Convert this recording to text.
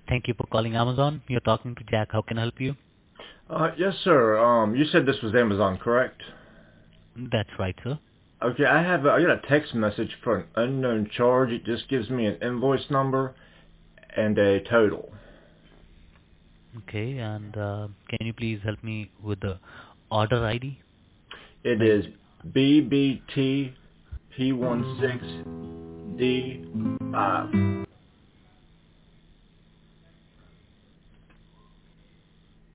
Thank you for calling Amazon. You're talking to Jack. How can I help you? Yes, sir. You said this was Amazon, correct? That's right, sir. Okay, I got a text message for an unknown charge. It just gives me an invoice number and a total. Okay, and can you please help me with the order ID? It Like, is BBT P16D5.